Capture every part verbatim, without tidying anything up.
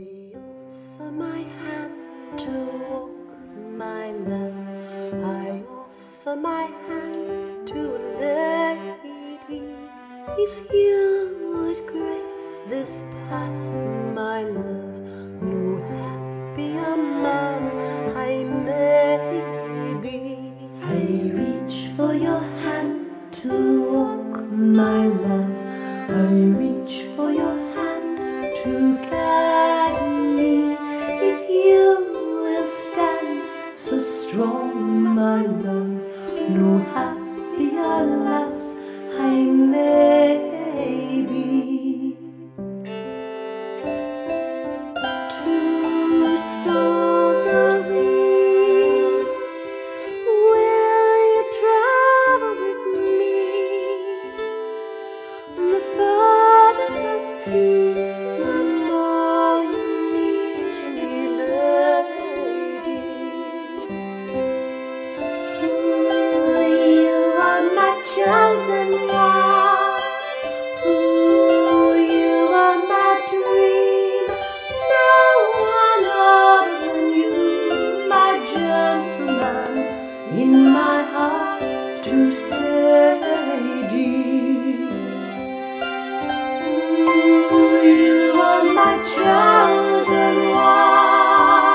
I offer my hand to walk, my love. I offer my hand to a lady. If you would grace this path, my love, no happier man I may be. I reach for your hand to walk, my love. I reach for your hand to guide me. If you will stand so strong, my love, no happier lass I may be. Two souls of sea, will you travel with me? The farther I see, the more you need to be lady. Ooh, you are my chosen one. Ooh, you are my dream. No one other than you, my gentleman, in my heart to stay deep. Ooh, you are my chosen one.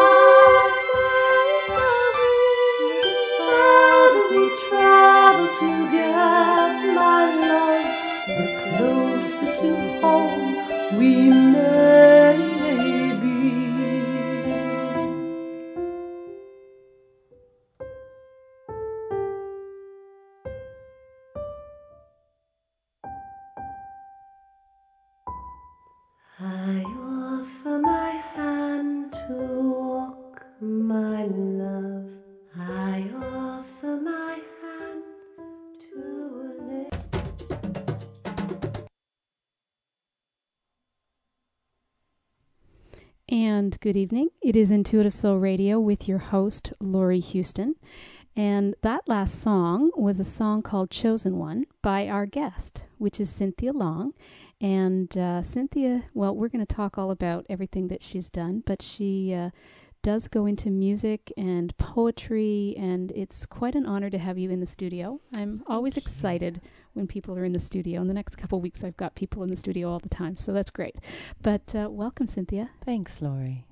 Two souls of me, farther we travel together, my love, the closer to home we may be. I offer my hand to walk, my love. I offer my hand to live. And good evening. It is Intuitive Soul Radio with your host, Laurie Houston. And that last song was a song called Chosen One by our guest, which is Cynthia Long. And uh, Cynthia, well, we're going to talk all about everything that she's done, but she uh, does go into music and poetry, and it's quite an honor to have you in the studio. I'm always excited when people are in the studio. In the next couple of weeks, I've got people in the studio all the time, so that's great. But uh, welcome, Cynthia. Thanks, Laurie.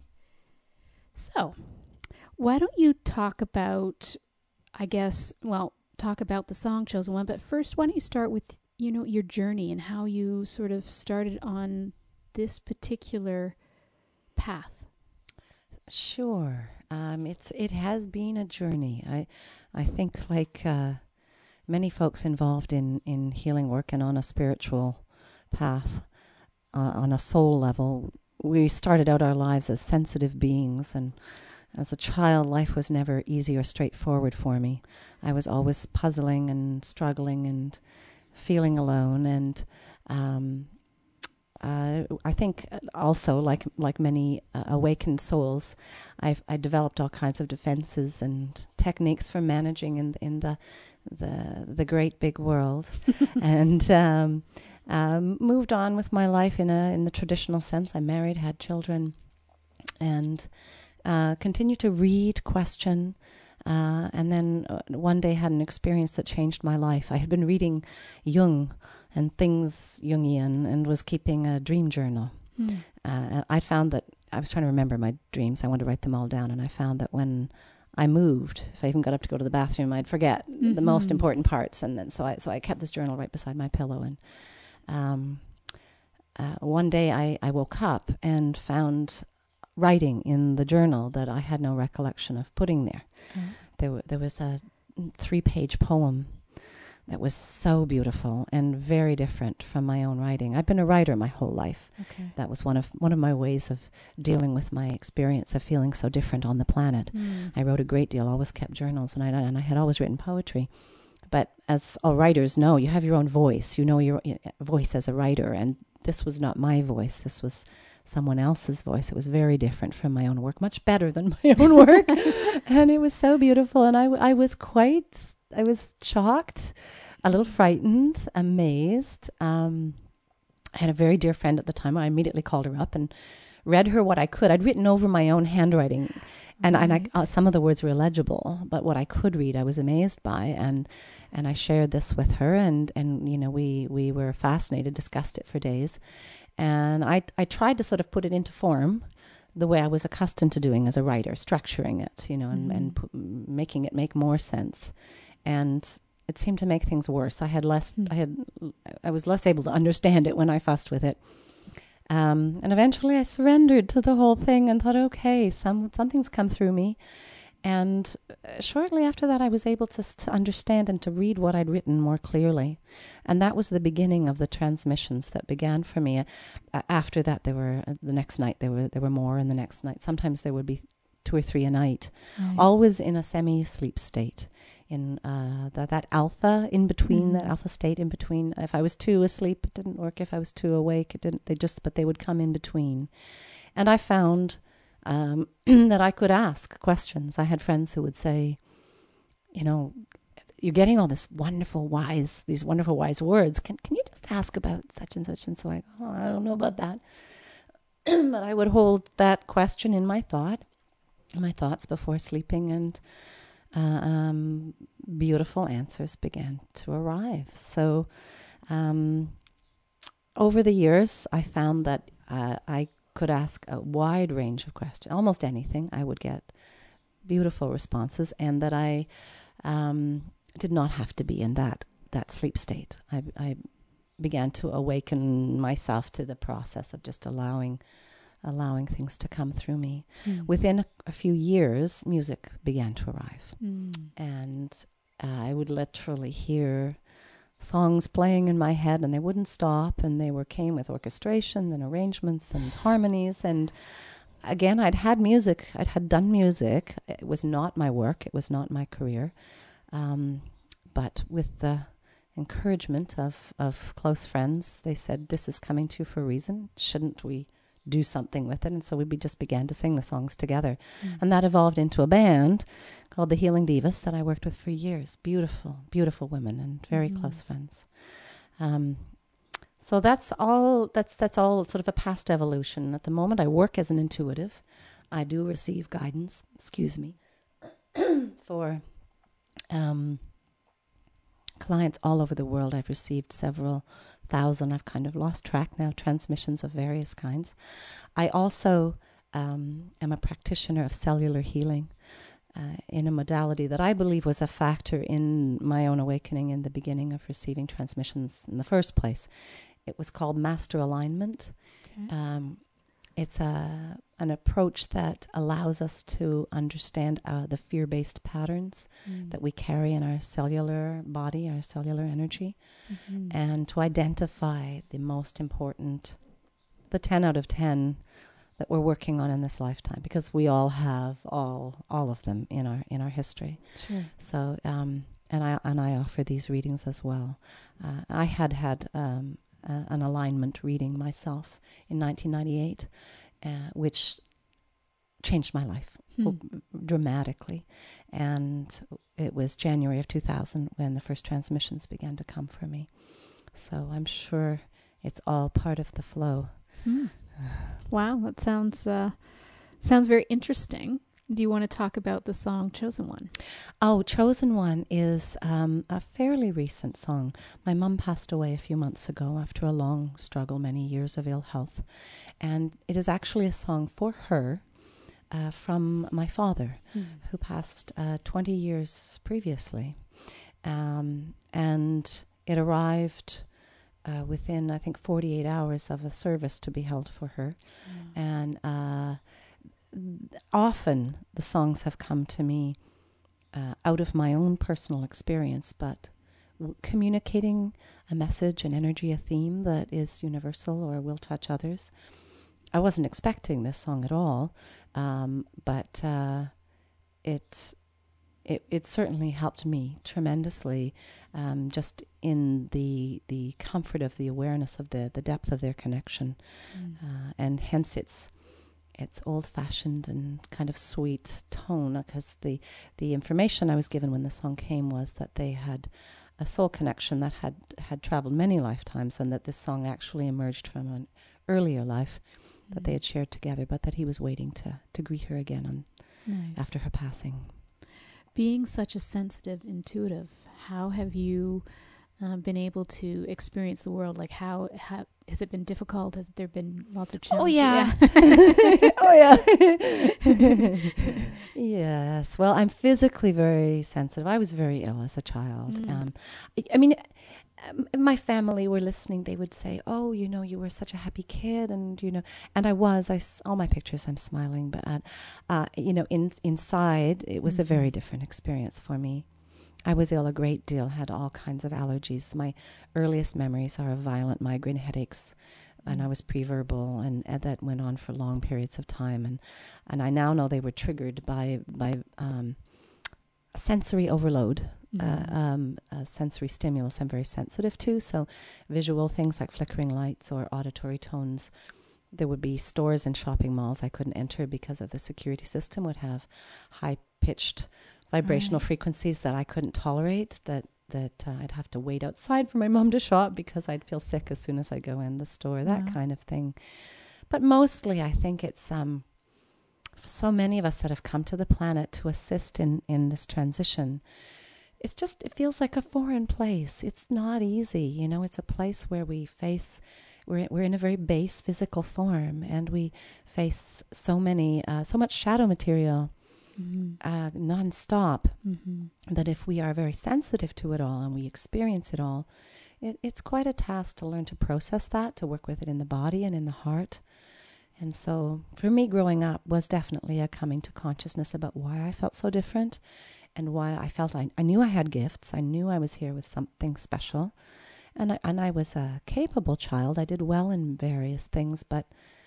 So, why don't you talk about, I guess, well, talk about the song Chosen One, but first, why don't you start with, you know, your journey and how you sort of started on this particular path? Sure. Um, it's it has been a journey. I I think like uh, many folks involved in, in healing work and on a spiritual path, uh, on a soul level, we started out our lives as sensitive beings, and as a child, life was never easy or straightforward for me. I was always puzzling and struggling and feeling alone, and um, uh, I think also, like like many uh, awakened souls, I've I developed all kinds of defenses and techniques for managing in in the the the great big world, and um, um, moved on with my life in a in the traditional sense. I married, had children, and uh, continued to read, question. Uh, and then uh, one day had an experience that changed my life. I had been reading Jung and things Jungian and was keeping a dream journal. Mm. Uh, I found that I was trying to remember my dreams. I wanted to write them all down. And I found that when I moved, if I even got up to go to the bathroom, I'd forget mm-hmm. the most important parts. And then so I so I kept this journal right beside my pillow. And um, uh, one day I, I woke up and found writing in the journal that I had no recollection of putting there. Mm. There, w- there was a three-page poem that was so beautiful and very different from my own writing. I've been a writer my whole life. Okay. That was one of one of my ways of dealing with my experience of feeling so different on the planet. Mm. I wrote a great deal, always kept journals, and I and I had always written poetry. But as all writers know, you have your own voice. You know your uh, voice as a writer, and this was not my voice. This was someone else's voice. It was very different from my own work, much better than my own work. And it was so beautiful. And I, w- I was quite, I was shocked, a little frightened, amazed. Um, I had a very dear friend at the time. I immediately called her up and read her what I could. I'd written over my own handwriting, and, Right. and I, uh, some of the words were illegible, but what I could read, I was amazed by, and and I shared this with her, and, and you know, we, we were fascinated, discussed it for days, and I I tried to sort of put it into form the way I was accustomed to doing as a writer, structuring it, you know, and, Mhm. and pu- making it make more sense, and it seemed to make things worse. I had less, Hmm. I had, I was less able to understand it when I fussed with it. Um, and eventually I surrendered to the whole thing and thought, okay, some something's come through me. And uh, shortly after that, I was able to, s- to understand and to read what I'd written more clearly. And that was the beginning of the transmissions that began for me. Uh, after that, there were, uh, the next night, there were there were more, and the next night, sometimes there would be two or three a night, Right. always in a semi-sleep state, in uh, that, that alpha in between, Mhm. that alpha state in between. If I was too asleep, it didn't work. If I was too awake, it didn't. They just, but they would come in between. And I found um, that I could ask questions. I had friends who would say, you know, you're getting all this wonderful, wise, these wonderful, wise words. Can can you just ask about such and such? And so I go, oh, I don't know about that. But I would hold that question in my thought, my thoughts before sleeping, and uh, um, beautiful answers began to arrive. So um, over the years, I found that uh, I could ask a wide range of questions, almost anything. I would get beautiful responses, and that I um, did not have to be in that that sleep state. I, I began to awaken myself to the process of just allowing allowing things to come through me. Mm. Within a, a few years, music began to arrive, Mm. and uh, I would literally hear songs playing in my head, and they wouldn't stop, and they were came with orchestration and arrangements and harmonies. And again, I'd had music, I'd had done music. It was not my work, it was not my career, um, but with the encouragement of, of close friends, they said, this is coming to you for a reason. Shouldn't we do something with it? And so we be, just began to sing the songs together. Mm. And that evolved into a band called the Healing Divas that I worked with for years. Beautiful, beautiful women and very Mhm. close friends. Um, so that's all, that's, that's all sort of a past evolution. At the moment, I work as an intuitive. I do receive guidance, excuse me, for um, clients all over the world. I've received several thousand. I've kind of lost track now, transmissions of various kinds. I also um, am a practitioner of cellular healing uh, in a modality that I believe was a factor in my own awakening in the beginning of receiving transmissions in the first place. It was called master alignment. Okay. Um, it's a an approach that allows us to understand uh, the fear-based patterns Mm. that we carry in our cellular body, our cellular energy, Mhm. and to identify the most important, the ten out of ten that we're working on in this lifetime, because we all have all all of them in our in our history. Sure. So, um, and I and I offer these readings as well. Uh, I had had um, a, an alignment reading myself in nineteen ninety-eight, uh, which changed my life Hmm. oh, dramatically. And it was January of two thousand when the first transmissions began to come for me. So I'm sure it's all part of the flow. Hmm. Wow, that sounds uh, sounds very interesting. Do you want to talk about the song Chosen One? Oh, Chosen One is um, a fairly recent song. My mum passed away a few months ago after a long struggle, many years of ill health. And it is actually a song for her uh, from my father, Hmm. who passed uh, twenty years previously. Um, and it arrived uh, within, I think, forty-eight hours of a service to be held for her. Wow. And uh, often the songs have come to me uh, out of my own personal experience, but w- communicating a message, an energy, a theme that is universal or will touch others. I wasn't expecting this song at all, um, but uh, it, it it certainly helped me tremendously, um, just in the the comfort of the awareness of the the depth of their connection, Mm. uh, and hence its its old-fashioned and kind of sweet tone, because the the information I was given when the song came was that they had a soul connection that had had traveled many lifetimes, and that this song actually emerged from an earlier life, that they had shared together, but that he was waiting to, to greet her again on, Nice. after her passing. Being such a sensitive intuitive, how have you uh, been able to experience the world? Like, how, how has it been difficult? Has there been lots of challenges? Oh, yeah. Yeah. Oh, yeah. Yes. Well, I'm physically very sensitive. I was very ill as a child. Mm. Um, I, I mean, um, if my family were listening, they would say, oh, you know, you were such a happy kid. And, you know, and I was. I, s- all my pictures, I'm smiling. But, uh, uh, you know, in, inside, it was Mhm. a very different experience for me. I was ill a great deal, had all kinds of allergies. My earliest memories are of violent migraine headaches, and I was pre-verbal, and, and that went on for long periods of time. And and I now know they were triggered by by um, sensory overload, Mhm. uh, um, uh, sensory stimulus I'm very sensitive to. So visual things like flickering lights or auditory tones. There would be stores and shopping malls I couldn't enter because of the security system would have high-pitched vibrational Right. frequencies that I couldn't tolerate, that that uh, I'd have to wait outside for my mom to shop because I'd feel sick as soon as I go in the store, that Wow. kind of thing. But mostly I think it's um, so many of us that have come to the planet to assist in, in this transition. It's just, it feels like a foreign place. It's not easy, you know, it's a place where we face, we're, we're in a very base physical form, and we face so many, uh, so much shadow material Mhm. uh, non-stop, Mhm. that if we are very sensitive to it all and we experience it all, it, it's quite a task to learn to process that, to work with it in the body and in the heart. And so for me, growing up was definitely a coming to consciousness about why I felt so different and why I felt I, I knew I had gifts. I knew I was here with something special. And I, and I was a capable child. I did well in various things, but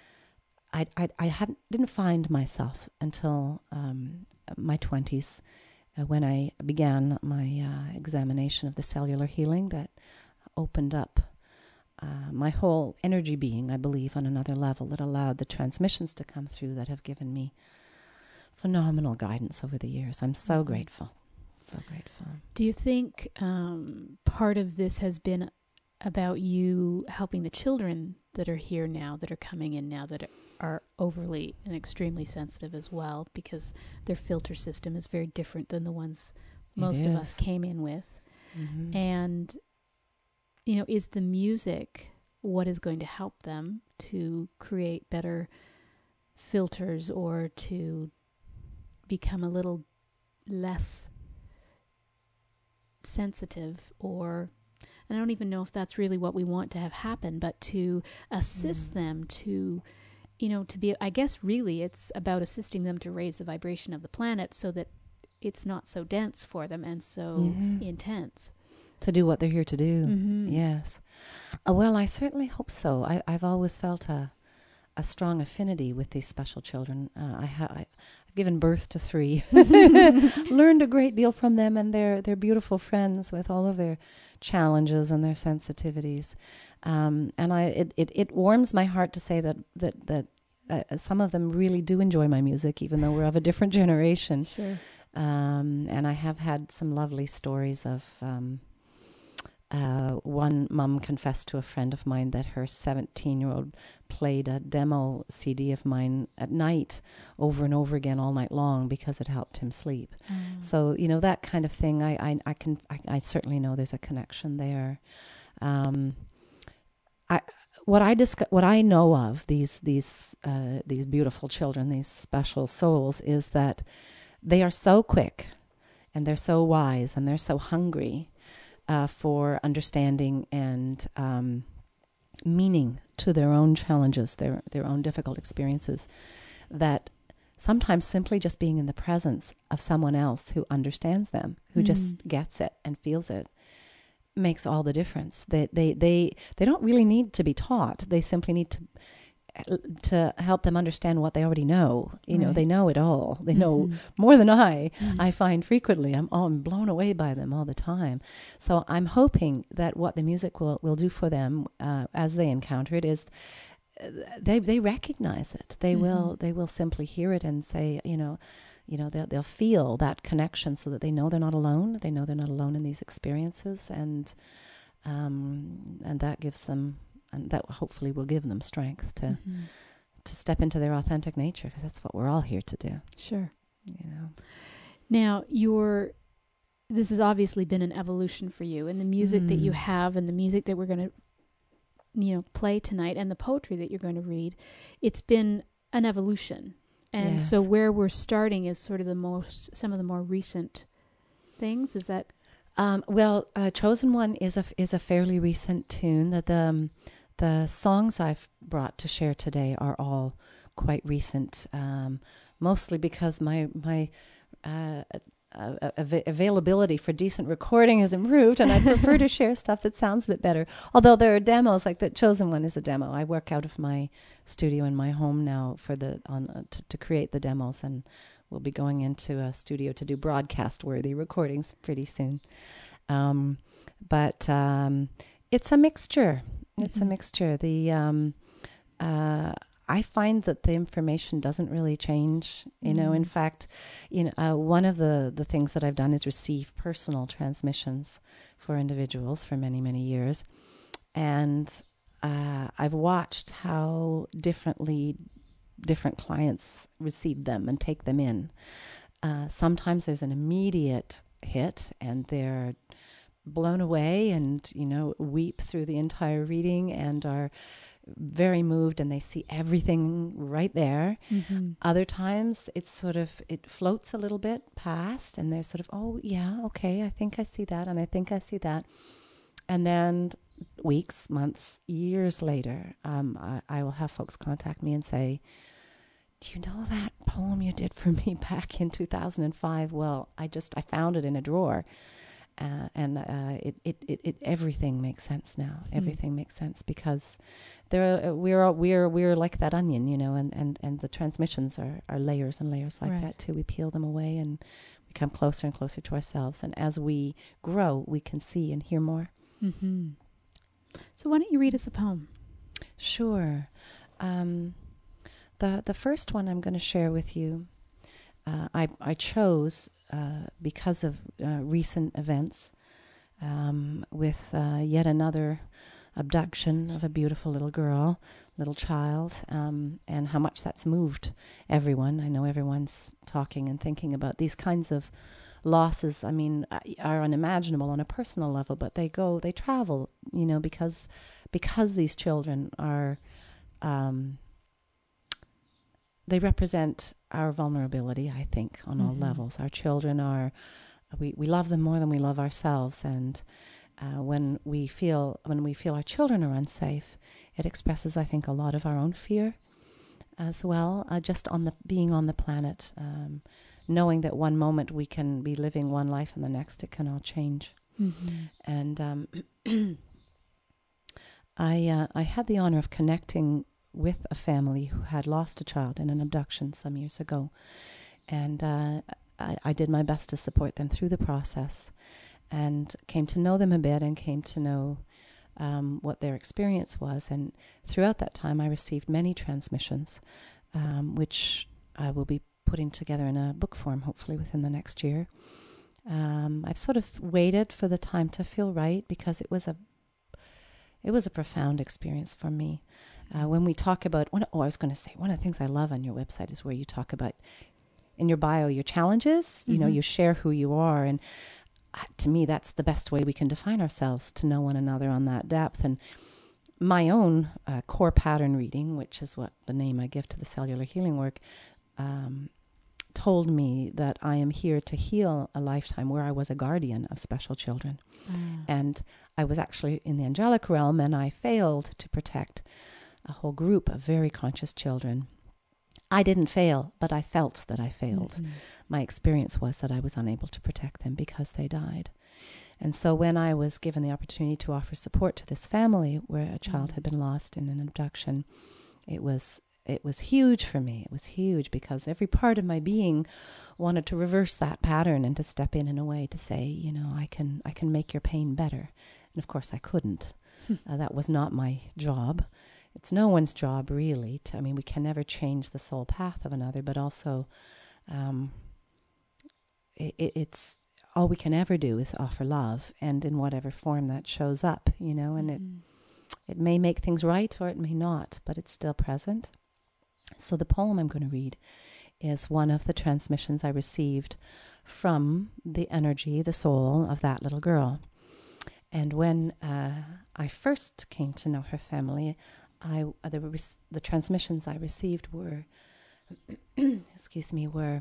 I, I, I hadn't, didn't find myself until um, my twenties, uh, when I began my uh, examination of the cellular healing that opened up uh, my whole energy being, I believe, on another level, that allowed the transmissions to come through that have given me phenomenal guidance over the years. I'm so Mhm. grateful, so grateful. Do you think um, part of this has been about you helping the children that are here now, that are coming in now, that are overly and extremely sensitive as well, because their filter system is very different than the ones It most of us is. came in with? Mhm. And, you know, is the music what is going to help them to create better filters, or to become a little less sensitive? Or, and I don't even know if that's really what we want to have happen, but to assist Mm. them to, you know, to be, I guess really it's about assisting them to raise the vibration of the planet so that it's not so dense for them and so Mhm. intense. To do what they're here to do. Mm-hmm. Yes. Uh, well, I certainly hope so. I, I've always felt a, a strong affinity with these special children. Uh, I ha- I, I've given birth to three, learned a great deal from them, and they're they're beautiful friends with all of their challenges and their sensitivities. Um, and I it, it, it warms my heart to say that that that uh, some of them really do enjoy my music, even though we're of a different generation. Sure. Um, and I have had some lovely stories of. Um, Uh, one mum confessed to a friend of mine that her seventeen-year-old played a demo C D of mine at night over and over again all night long because it helped him sleep. Um, So, you know, that kind of thing, I, I, I can, I, I certainly know there's a connection there. Um, I, what I disco- what I know of these, these, uh, these beautiful children, these special souls, is that they are so quick and they're so wise and they're so hungry Uh, for understanding and um, meaning to their own challenges, their their own difficult experiences, that sometimes simply just being in the presence of someone else who understands them, who Mm. just gets it and feels it, makes all the difference. They they they they don't really need to be taught. They simply need to to help them understand what they already know. You know, Right. they know it all. They know Mhm. more than I. Mm. I find frequently I'm, oh, I'm blown away by them all the time. So I'm hoping that what the music will, will do for them uh, as they encounter it is uh, they they recognize it. They Mhm. will they will simply hear it and say, you know, you know they'll they'll feel that connection so that they know they're not alone. They know they're not alone in these experiences, and um, and that gives them, and that hopefully will give them strength to Mhm. to step into their authentic nature, because that's what we're all here to do. Sure. You know. Now, your this has obviously been an evolution for you, and the music mm. that you have, and the music that we're going to, you know, play tonight, and the poetry that you're going to read. It's been an evolution, and yes. so where we're starting is sort of the most, some of the more recent things. Is that? Um, well, uh, Chosen One is a is a fairly recent tune. That the um, the songs I've brought to share today are all quite recent, um, mostly because my my uh, uh, av- availability for decent recording has improved, and I prefer to share stuff that sounds a bit better. Although there are demos, like the Chosen One is a demo. I work out of my studio in my home now for the on uh, to, to create the demos, and we'll be going into a studio to do broadcast-worthy recordings pretty soon. Um, but um, it's a mixture. It's mm-hmm. a mixture. The um, uh, I find that the information doesn't really change. You mm-hmm. know, in fact, you know, uh, one of the, the things that I've done is receive personal transmissions for individuals for many, many years. And uh, I've watched how differently different clients receive them and take them in. Uh, sometimes there's an immediate hit and they're blown away and, you know, weep through the entire reading and are very moved and they see everything right there. Mm-hmm. Other times it's sort of, it floats a little bit past and they're sort of, oh yeah, okay, I think I see that and I think I see that. And then weeks, months, years later, um, I, I will have folks contact me and say, do you know that poem you did for me back in two thousand five? Well, I just, I found it in a drawer. Uh, and uh, it, it, it, it, everything makes sense now. Mm. Everything makes sense because there, are, we're, we're, we're like that onion, you know, and, and, and the transmissions are, are layers and layers like right. that too. We peel them away and we come closer and closer to ourselves. And as we grow, we can see and hear more. Mm-hmm. So why don't you read us a poem? Sure. Um, the, the first one I'm going to share with you, uh, I, I chose Uh, because of uh, recent events um, with uh, yet another abduction of a beautiful little girl, little child, um, and how much that's moved everyone. I know everyone's talking and thinking about these kinds of losses. I mean, are unimaginable on a personal level, but they go, they travel, you know, because because these children are, um, they represent our vulnerability, I think, on mm-hmm. all levels. Our children are, we, we love them more than we love ourselves. And uh, when we feel when we feel our children are unsafe, it expresses, I think, a lot of our own fear as well, uh, just on the being on the planet, um, knowing that one moment we can be living one life and the next it can all change. Mm-hmm. And um, I uh, I had the honor of connecting with a family who had lost a child in an abduction some years ago. And uh, I, I did my best to support them through the process and came to know them a bit and came to know um, what their experience was. And throughout that time, I received many transmissions, um, which I will be putting together in a book form, hopefully within the next year. Um, I've sort of waited for the time to feel right because it was a it was a profound experience for me. Uh, when we talk about, one, oh, I was going to say, one of the things I love on your website is where you talk about, in your bio, your challenges, mm-hmm. you know, you share who you are. And uh, to me, that's the best way we can define ourselves, to know one another on that depth. And my own uh, core pattern reading, which is what the name I give to the cellular healing work, um, told me that I am here to heal a lifetime where I was a guardian of special children. Mm. And I was actually in the angelic realm and I failed to protect a whole group of very conscious children. I didn't fail, but I felt that I failed. Mm-hmm. My experience was that I was unable to protect them because they died. And so when I was given the opportunity to offer support to this family where a child mm-hmm. had been lost in an abduction, it was it was huge for me. It was huge because every part of my being wanted to reverse that pattern and to step in in a way to say, you know, I can I can make your pain better. And of course I couldn't. uh, that was not my job. It's no one's job, really. To, I mean, we can never change the soul path of another, but also um, it, it's all we can ever do is offer love, and in whatever form that shows up, you know, and mm-hmm. it it may make things right or it may not, but it's still present. So the poem I'm going to read is one of the transmissions I received from the energy, the soul of that little girl. And when uh, I first came to know her family, I uh, the, re- the transmissions I received were, excuse me, were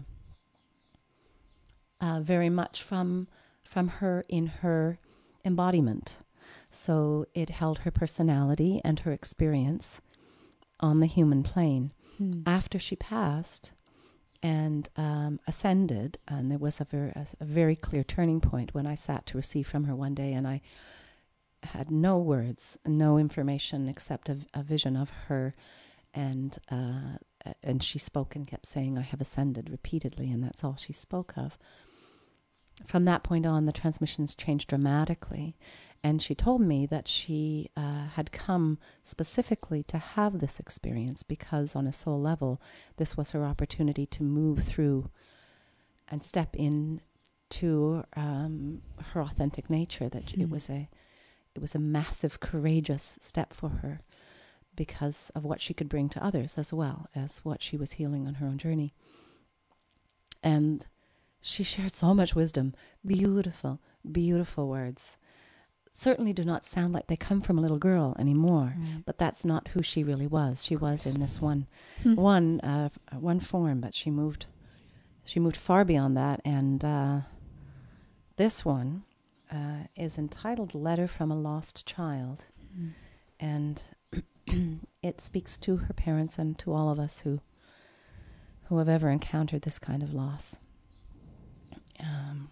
uh, very much from from her in her embodiment. So it held her personality and her experience on the human plane. Hmm. After she passed and um, ascended, and there was a very, a, a very clear turning point when I sat to receive from her one day, and I had no words, no information except a, a vision of her, and uh, and she spoke and kept saying, "I have ascended," repeatedly, and that's all she spoke of. From that point on, the transmissions changed dramatically, and she told me that she uh, had come specifically to have this experience because on a soul level, this was her opportunity to move through and step into um, her authentic nature, that mm. it was a it was a massive, courageous step for her because of what she could bring to others as well as what she was healing on her own journey. And she shared so much wisdom, beautiful, beautiful words. Certainly do not sound like they come from a little girl anymore, right. But that's not who she really was. She was in this one, hmm. one, uh, one form, but she moved, she moved far beyond that. And uh, this one uh, is entitled "Letter from a Lost Child," hmm. and it speaks to her parents and to all of us who, who have ever encountered this kind of loss. Um,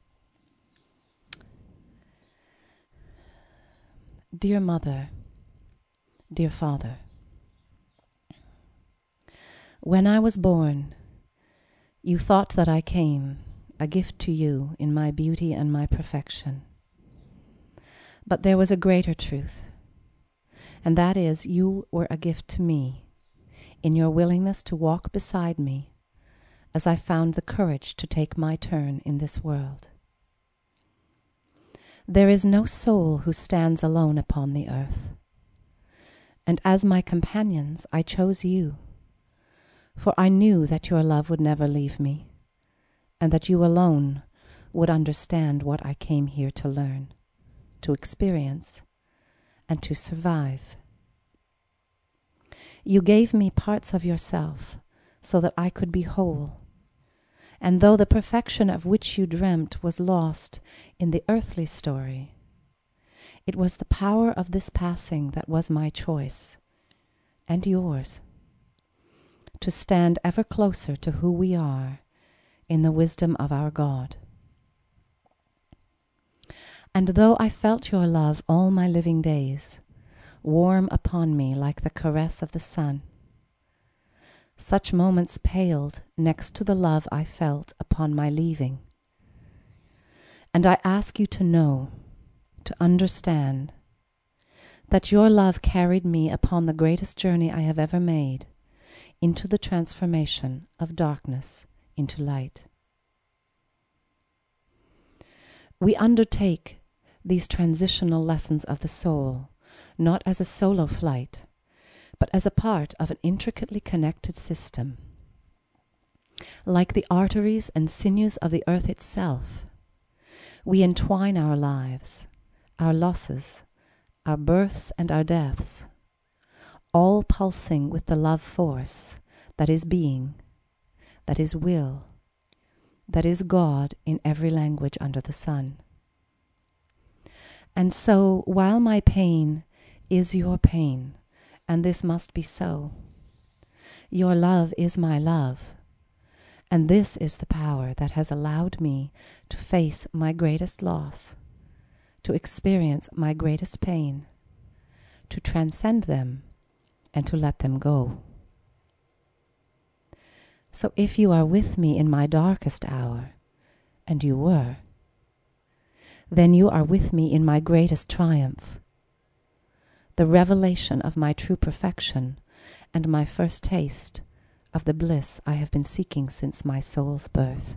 Dear Mother, dear Father, when I was born, you thought that I came, a gift to you in my beauty and my perfection. But there was a greater truth, and that is you were a gift to me in your willingness to walk beside me as I found the courage to take my turn in this world. There is no soul who stands alone upon the earth, and as my companions I chose you, for I knew that your love would never leave me, and that you alone would understand what I came here to learn, to experience, and to survive. You gave me parts of yourself so that I could be whole, and though the perfection of which you dreamt was lost in the earthly story, it was the power of this passing that was my choice, and yours, to stand ever closer to who we are in the wisdom of our God. And though I felt your love all my living days, warm upon me like the caress of the sun, such moments paled next to the love I felt upon my leaving. And I ask you to know, to understand, that your love carried me upon the greatest journey I have ever made, into the transformation of darkness into light. We undertake these transitional lessons of the soul, not as a solo flight, but as a part of an intricately connected system. Like the arteries and sinews of the earth itself, we entwine our lives, our losses, our births and our deaths, all pulsing with the love force that is being, that is will, that is God in every language under the sun. And so, while my pain is your pain, and this must be so, your love is my love, and this is the power that has allowed me to face my greatest loss, to experience my greatest pain, to transcend them, and to let them go. So if you are with me in my darkest hour, and you were, then you are with me in my greatest triumph, the revelation of my true perfection, and my first taste of the bliss I have been seeking since my soul's birth.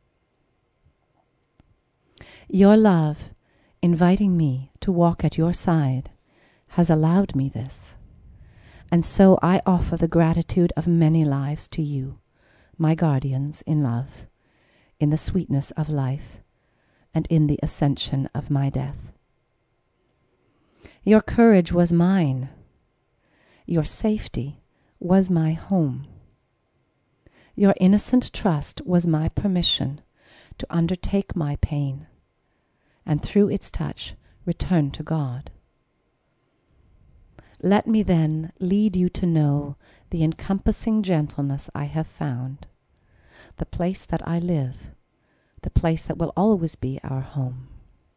Your love, inviting me to walk at your side, has allowed me this, And so I offer the gratitude of many lives to you, my guardians in love, in the sweetness of life, and in the ascension of my death. Your courage was mine. Your safety was my home. Your innocent trust was my permission to undertake my pain, and through its touch return to God. Let me then lead you to know the encompassing gentleness I have found, the place that I live, the place that will always be our home.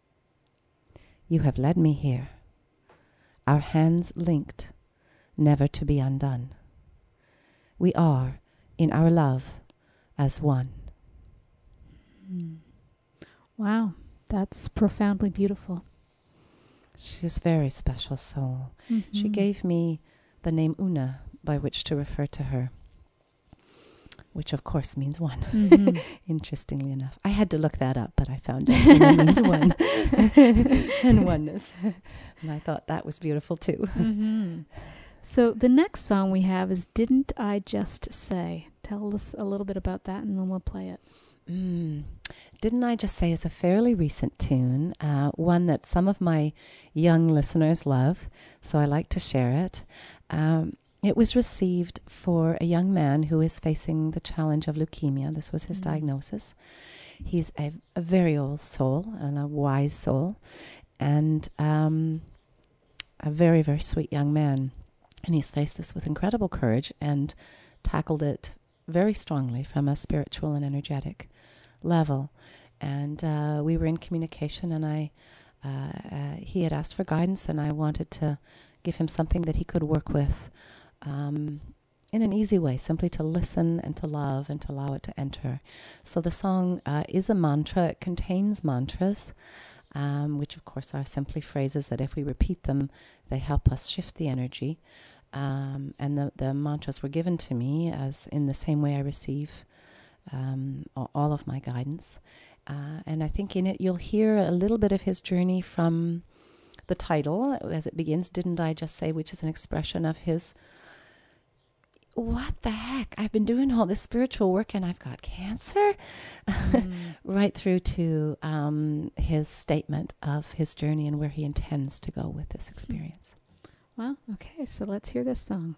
You have led me here, our hands linked, never to be undone. We are, in our love, as one. Mm. Wow, that's profoundly beautiful. She's a very special soul. Mm-hmm. She gave me the name Una by which to refer to her, which of course means one, mm-hmm. Interestingly enough. I had to look that up, but I found out Una means one and oneness. And I thought that was beautiful too. Mm-hmm. So the next song we have is Didn't I Just Say? Tell us a little bit about that and then we'll play it. Mm. Didn't I Just Say is a fairly recent tune, uh, one that some of my young listeners love, so I like to share it. Um, it was received for a young man who is facing the challenge of leukemia. This was his mm. diagnosis. He's a, a very old soul and a wise soul, and um, a very, very sweet young man. And he's faced this with incredible courage and tackled it very strongly from a spiritual and energetic level. And uh, we were in communication, and I, uh, uh, he had asked for guidance, and I wanted to give him something that he could work with um, in an easy way, simply to listen and to love and to allow it to enter. So the song uh, is a mantra. It contains mantras, um, which of course are simply phrases that if we repeat them, they help us shift the energy. Um, and the, the mantras were given to me as in the same way I receive um, all of my guidance. Uh, and I think in it you'll hear a little bit of his journey from the title as it begins, Didn't I Just Say, which is an expression of his, what the heck, I've been doing all this spiritual work and I've got cancer, mm. right through to um, his statement of his journey and where he intends to go with this experience. Well, okay, so let's hear this song.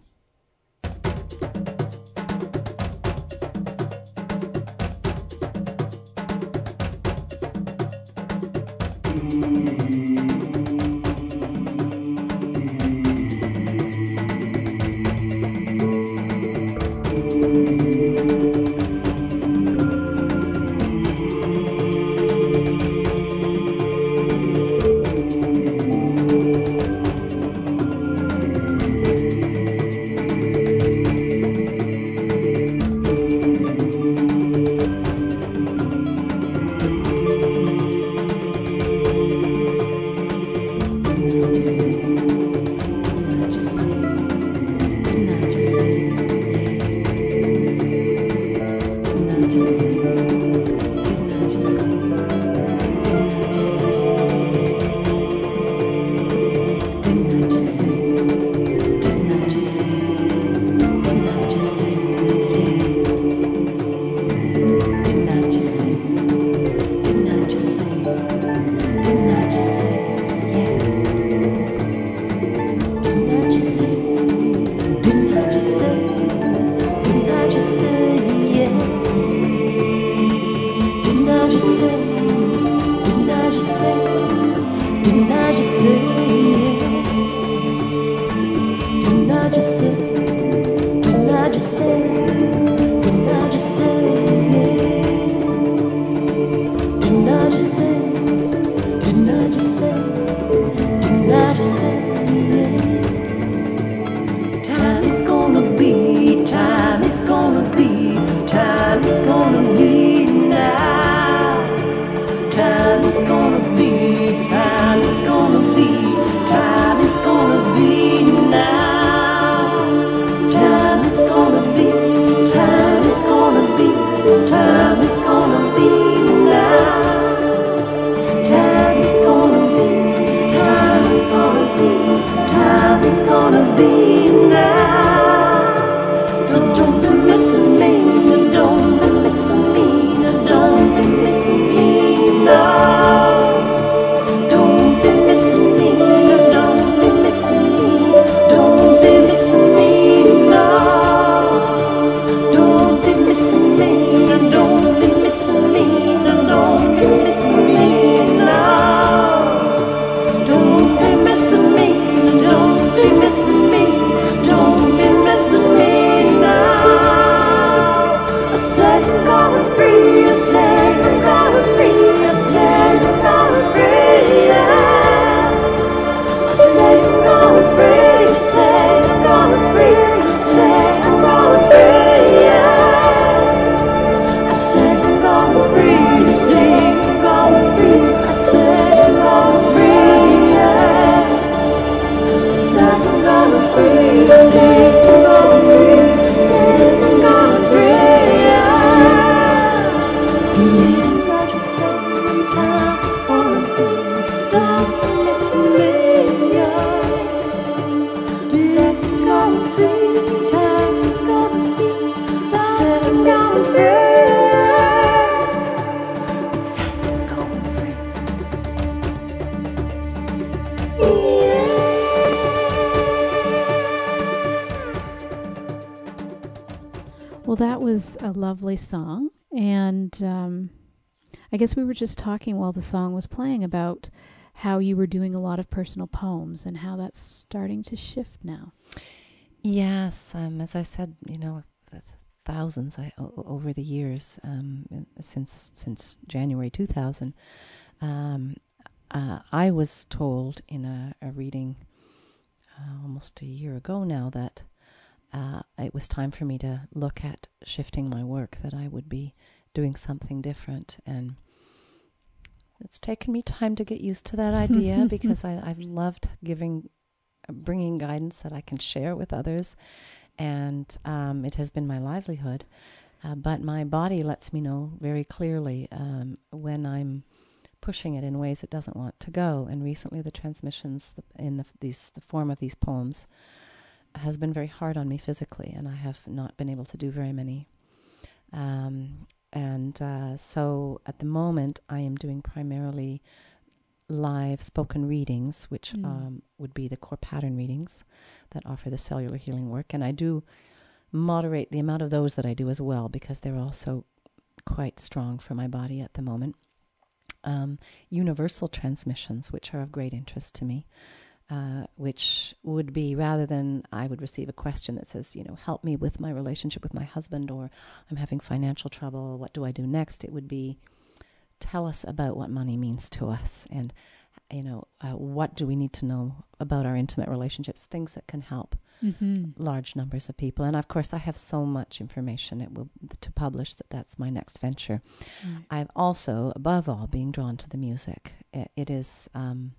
Well, that was a lovely song. And um, I guess we were just talking while the song was playing about how you were doing a lot of personal poems and how that's starting to shift now. Yes, um, as I said, you know, th- thousands I, o- over the years, um, in- since since January two thousand, um, uh, I was told in a, a reading uh, almost a year ago now that uh, it was time for me to look at shifting my work, that I would be doing something different. And it's taken me time to get used to that idea because I, I've loved giving, bringing guidance that I can share with others. And um, it has been my livelihood. Uh, but my body lets me know very clearly um, when I'm pushing it in ways it doesn't want to go. And recently the transmissions in the, these, the form of these poems has been very hard on me physically, and I have not been able to do very many. Um, and uh, so at the moment I am doing primarily live spoken readings, which mm. um, would be the core pattern readings that offer the cellular healing work. And I do moderate the amount of those that I do as well, because they're also quite strong for my body at the moment. Um, universal transmissions, which are of great interest to me, uh, which would be, rather than I would receive a question that says, you know, help me with my relationship with my husband, or I'm having financial trouble, what do I do next? It would be, tell us about what money means to us, and, you know, uh, what do we need to know about our intimate relationships, things that can help mm-hmm. large numbers of people. And of course I have so much information it will to publish that that's my next venture. Right. I've also, above all, being drawn to the music. It, it is, um,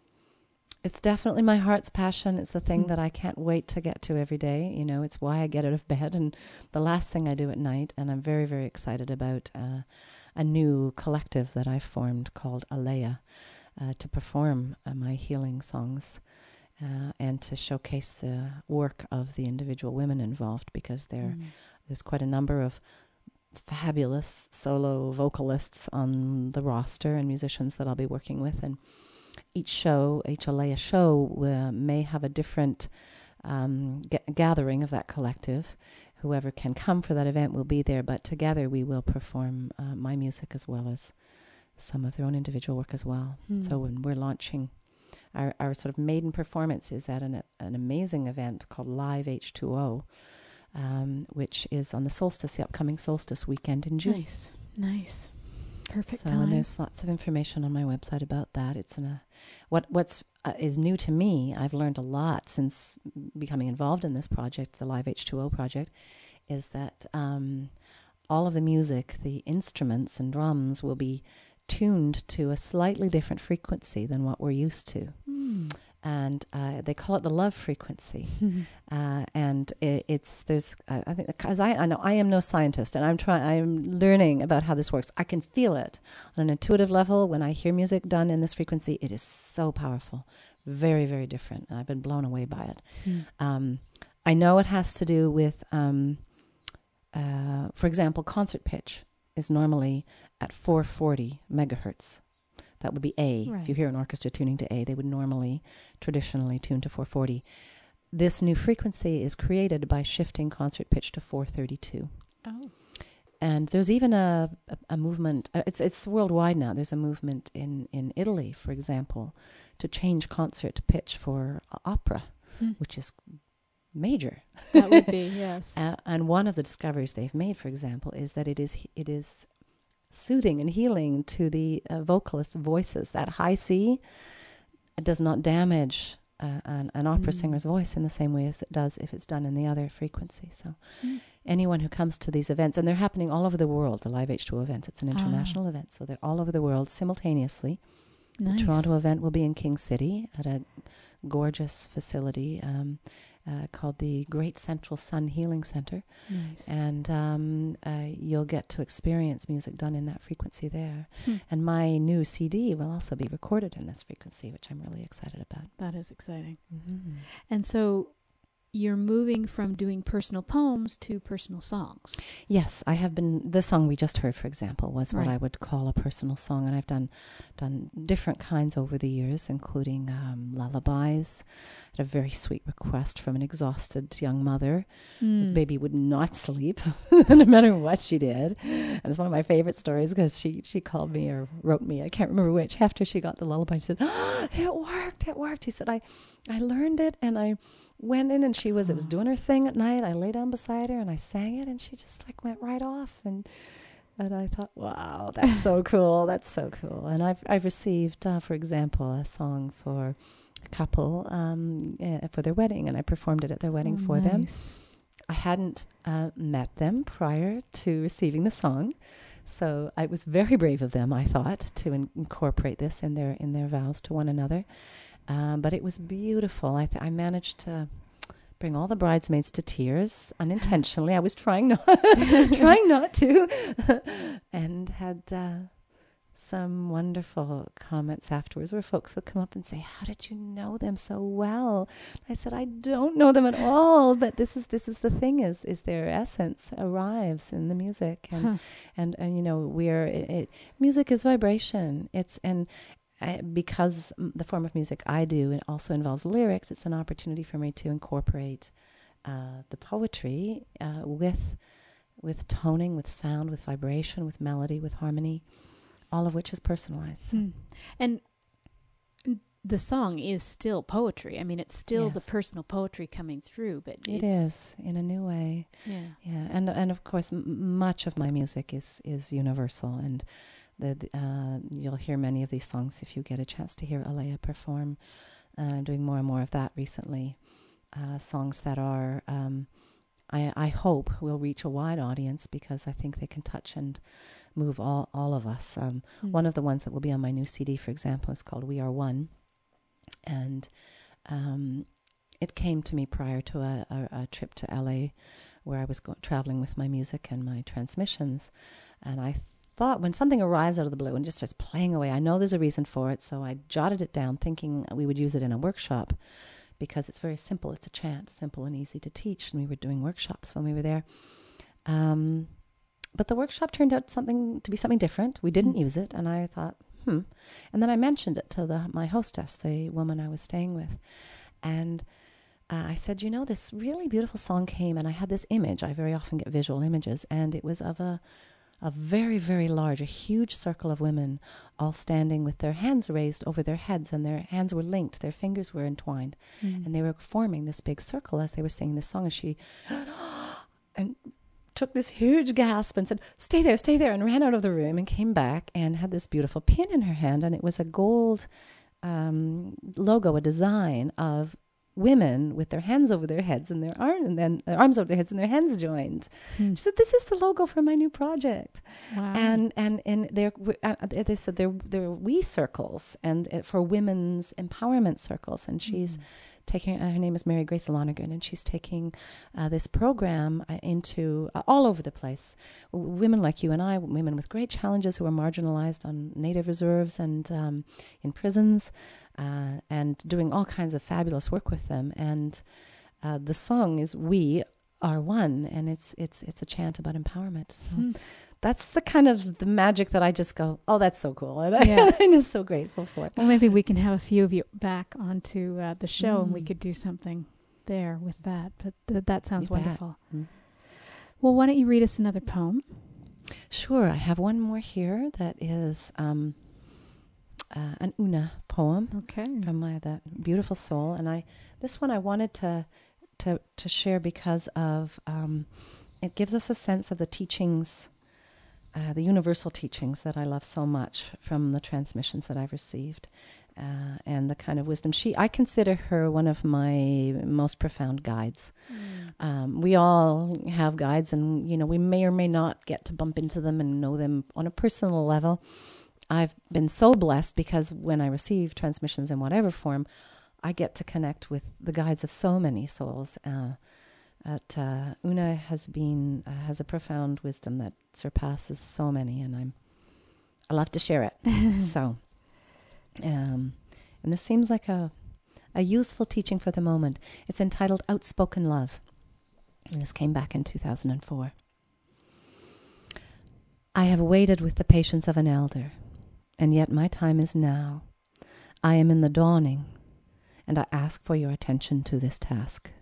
it's definitely my heart's passion. It's the thing mm-hmm. that I can't wait to get to every day. You know, it's why I get out of bed and the last thing I do at night. And I'm very, very excited about uh, a new collective that I've formed called Alea, uh, to perform uh, my healing songs uh, and to showcase the work of the individual women involved, because there, mm. there's quite a number of fabulous solo vocalists on the roster and musicians that I'll be working with. And each show, each Alea show uh, may have a different um, g- gathering of that collective. Whoever can come for that event will be there, but together we will perform uh, my music as well as some of their own individual work as well. Mm. So when we're launching our, our sort of maiden performance is at an, an amazing event called Live H two O, um, which is on the solstice, the upcoming solstice weekend in June. Nice, nice. Perfect so, time. And there's lots of information on my website about that. It's in a, what what's uh, is new to me, I've learned a lot since becoming involved in this project, the Live H two O project, is that um, all of the music, the instruments and drums will be tuned to a slightly different frequency than what we're used to. Mm. And uh, they call it the love frequency. uh, and it, it's, there's, uh, I think, because I, I know I am no scientist, and I'm trying, I'm learning about how this works. I can feel it on an intuitive level. When I hear music done in this frequency, it is so powerful, very, very different. And I've been blown away by it. Mm. Um, I know it has to do with, um, uh, for example, concert pitch is normally at four forty megahertz. That would be A. Right. If you hear an orchestra tuning to A, they would normally, traditionally tune to four forty. This new frequency is created by shifting concert pitch to four thirty-two. Oh. And there's even a, a, a movement, uh, it's it's worldwide now, there's a movement in, in Italy, for example, to change concert pitch for uh, opera, hmm. which is major. That would be, yes. Uh, and one of the discoveries they've made, for example, is that it is it is soothing and healing to the uh, vocalists' voices. That high C does not damage uh, an, an opera mm. singer's voice in the same way as it does if it's done in the other frequency. So mm. anyone who comes to these events, and they're happening all over the world, the Live H two O events, it's an international ah. event, so they're all over the world simultaneously. Nice. The Toronto event will be in King City at a gorgeous facility um, uh, called the Great Central Sun Healing Center. Nice. And um, uh, you'll get to experience music done in that frequency there. Hmm. And my new C D will also be recorded in this frequency, which I'm really excited about. That is exciting. Mm-hmm. And so you're moving from doing personal poems to personal songs. Yes, I have been. The song we just heard, for example, was what Right. I would call a personal song, and I've done done different kinds over the years, including um, lullabies. I had a very sweet request from an exhausted young mother whose Mm. baby would not sleep, no matter what she did. And it's one of my favorite stories because she she called me or wrote me, I can't remember which, after she got the lullaby. She said, oh, "It worked, it worked." He said, "I I learned it, and I went in, and she was, it was doing her thing at night. I lay down beside her and I sang it, and she just like went right off." And and I thought, wow, that's so cool. That's so cool. And I've I've received, uh, for example, a song for a couple um, uh, for their wedding, and I performed it at their wedding Oh, for them. nice. I hadn't uh, met them prior to receiving the song, so it was very brave of them, I thought, to in- incorporate this in their in their vows to one another. Um, but it was beautiful. I th- I managed to bring all the bridesmaids to tears unintentionally. I was trying not trying not to, and had uh, some wonderful comments afterwards where folks would come up and say, "How did you know them so well?" I said, "I don't know them at all, but this is this is the thing is is their essence arrives in the music, and Huh. and, and you know we're it, it, music is vibration. It's and I, because m- the form of music I do, it also involves lyrics. It's an opportunity for me to incorporate uh, the poetry uh, with with toning, with sound, with vibration, with melody, with harmony, all of which is personalized. So. Mm. And the song is still poetry. I mean, it's still the Yes. personal poetry coming through, but It it's, is in a new way. Yeah. Yeah, and and of course, m- much of my music is is universal, and the, the uh, you'll hear many of these songs if you get a chance to hear Alea perform. Uh, I'm doing more and more of that recently. Uh, songs that are, um, I I hope, will reach a wide audience because I think they can touch and move all all of us. Um, Mm. One of the ones that will be on my new C D, for example, is called "We Are One," and um, it came to me prior to a, a, a trip to L A where I was go- traveling with my music and my transmissions. And I thought when something arrives out of the blue and just starts playing away, I know there's a reason for it. So I jotted it down thinking we would use it in a workshop because it's very simple. It's a chant, simple and easy to teach. And we were doing workshops when we were there. Um, but the workshop turned out something to be something different. We didn't Mm. use it. And I thought, hmm. And then I mentioned it to the my hostess, the woman I was staying with. And Uh, I said, you know, this really beautiful song came, and I had this image. I very often get visual images, and it was of a, a very, very large, a huge circle of women, all standing with their hands raised over their heads, and their hands were linked, their fingers were entwined, Mm. and they were forming this big circle as they were singing this song. And she and took this huge gasp and said, "Stay there, stay there," and ran out of the room and came back and had this beautiful pin in her hand, and it was a gold um, logo, a design of women with their hands over their heads and their arm and then their arms over their heads and their hands joined. Mm. She said, "This is the logo for my new project." Wow. And and and they're uh, they said they're they're we circles and uh, for women's empowerment circles. And she's Mm. taking uh, her name is Mary Grace Lonergan, and she's taking uh, this program uh, into uh, all over the place. W- women like you and I, women with great challenges who are marginalized on native reserves and um, in prisons. Uh, and doing all kinds of fabulous work with them. And uh, the song is "We Are One," and it's it's it's a chant about empowerment. So Mm. that's the kind of the magic that I just go, "Oh, that's so cool," and Yeah. I, I'm just so grateful for it. Well, maybe we can have a few of you back onto uh, the show, and we Mm. could do something there with that. But th- that sounds You bet. wonderful. Mm. Well, why don't you read us another poem? Sure, I have one more here that is um, uh, an Una poem. Okay. From my that beautiful soul, and I this one I wanted to to to share because of um, it gives us a sense of the teachings, uh, the universal teachings that I love so much from the transmissions that I've received, uh, and the kind of wisdom she. I consider her one of my most profound guides. Mm. Um, we all have guides, and you know we may or may not get to bump into them and know them on a personal level. I've been so blessed because when I receive transmissions in whatever form, I get to connect with the guides of so many souls. Uh, at, uh, Una has been uh, has a profound wisdom that surpasses so many, and I'm I love to share it. So, um, and this seems like a a useful teaching for the moment. It's entitled Outspoken Love. And this came back in two thousand four. I have waited with the patience of an elder, and yet my time is now. I am in the dawning, and I ask for your attention to this task.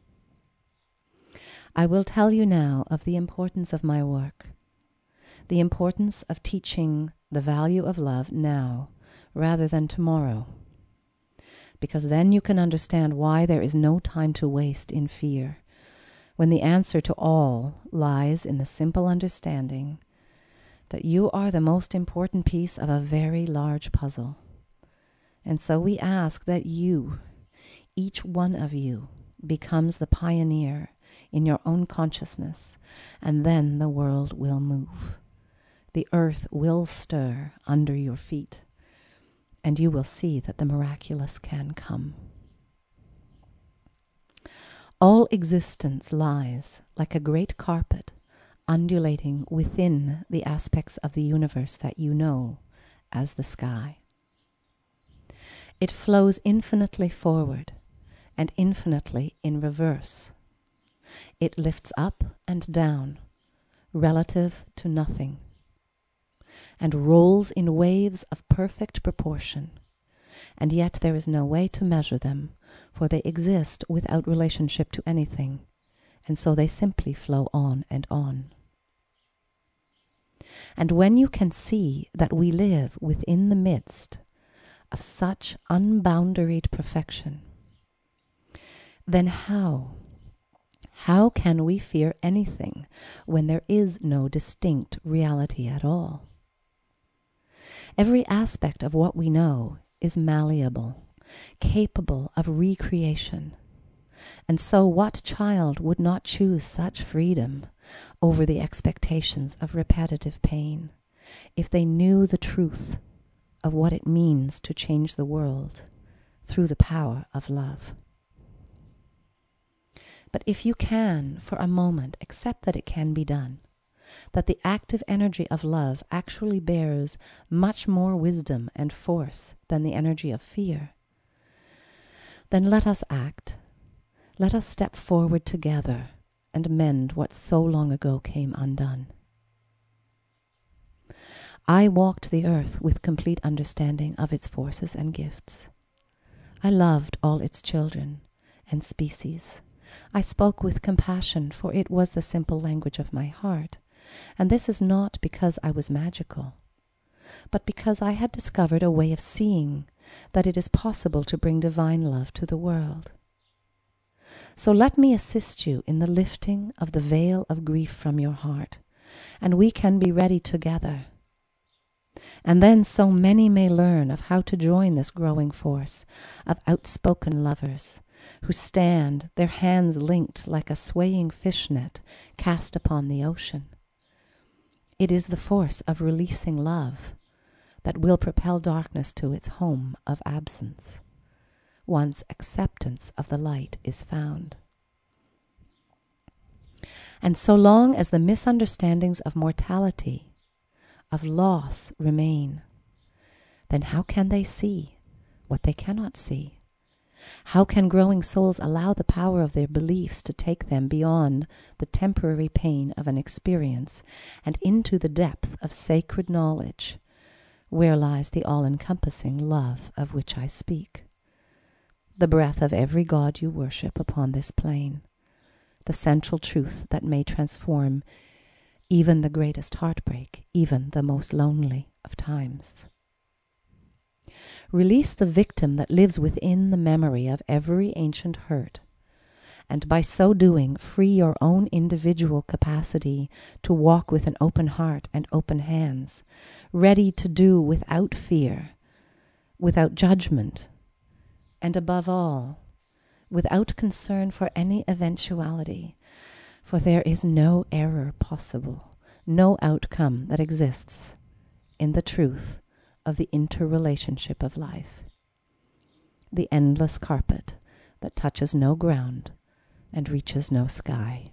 I will tell you now of the importance of my work, the importance of teaching the value of love now rather than tomorrow, because then you can understand why there is no time to waste in fear, when the answer to all lies in the simple understanding that you are the most important piece of a very large puzzle. And so we ask that you, each one of you, becomes the pioneer in your own consciousness, and then the world will move. The earth will stir under your feet, and you will see that the miraculous can come. All existence lies like a great carpet undulating within the aspects of the universe that you know as the sky. It flows infinitely forward and infinitely in reverse. It lifts up and down, relative to nothing, and rolls in waves of perfect proportion, and yet there is no way to measure them, for they exist without relationship to anything, and so they simply flow on and on. And when you can see that we live within the midst of such unboundaried perfection, then how, how can we fear anything when there is no distinct reality at all? Every aspect of what we know is malleable, capable of recreation. And so what child would not choose such freedom over the expectations of repetitive pain if they knew the truth of what it means to change the world through the power of love? But if you can, for a moment, accept that it can be done, that the active energy of love actually bears much more wisdom and force than the energy of fear, then let us act. Let us step forward together and mend what so long ago came undone. I walked the earth with complete understanding of its forces and gifts. I loved all its children and species. I spoke with compassion, for it was the simple language of my heart, and this is not because I was magical, but because I had discovered a way of seeing that it is possible to bring divine love to the world. So let me assist you in the lifting of the veil of grief from your heart, and we can be ready together. And then so many may learn of how to join this growing force of outspoken lovers who stand, their hands linked like a swaying fishnet cast upon the ocean. It is the force of releasing love that will propel darkness to its home of absence, once acceptance of the light is found. And so long as the misunderstandings of mortality, of loss remain, then how can they see what they cannot see? How can growing souls allow the power of their beliefs to take them beyond the temporary pain of an experience and into the depth of sacred knowledge, where lies the all-encompassing love of which I speak? The breath of every God you worship upon this plane, the central truth that may transform even the greatest heartbreak, even the most lonely of times. Release the victim that lives within the memory of every ancient hurt, and by so doing, free your own individual capacity to walk with an open heart and open hands, ready to do without fear, without judgment, and above all, without concern for any eventuality, for there is no error possible, no outcome that exists in the truth of the interrelationship of life, the endless carpet that touches no ground and reaches no sky.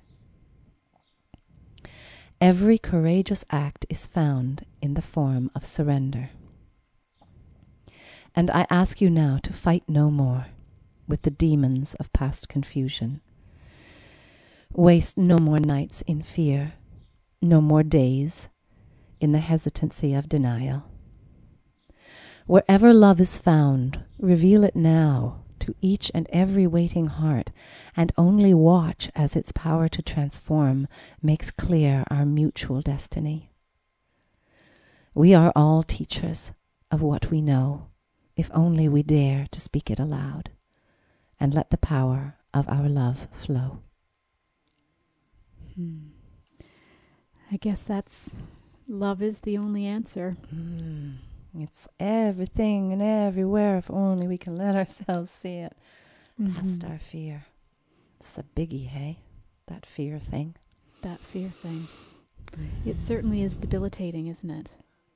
Every courageous act is found in the form of surrender. And I ask you now to fight no more. with the demons of past confusion. Waste no more nights in fear, no more days in the hesitancy of denial. Wherever love is found, reveal it now to each and every waiting heart, and only watch as its power to transform makes clear our mutual destiny. We are all teachers of what we know, if only we dare to speak it aloud, and let the power of our love flow. Hmm. I guess that's, love is the only answer. Mm. It's everything and everywhere if only we can let ourselves see it. Mm-hmm. Past our fear. It's the biggie, hey? That fear thing. That fear thing. It certainly is debilitating, isn't it?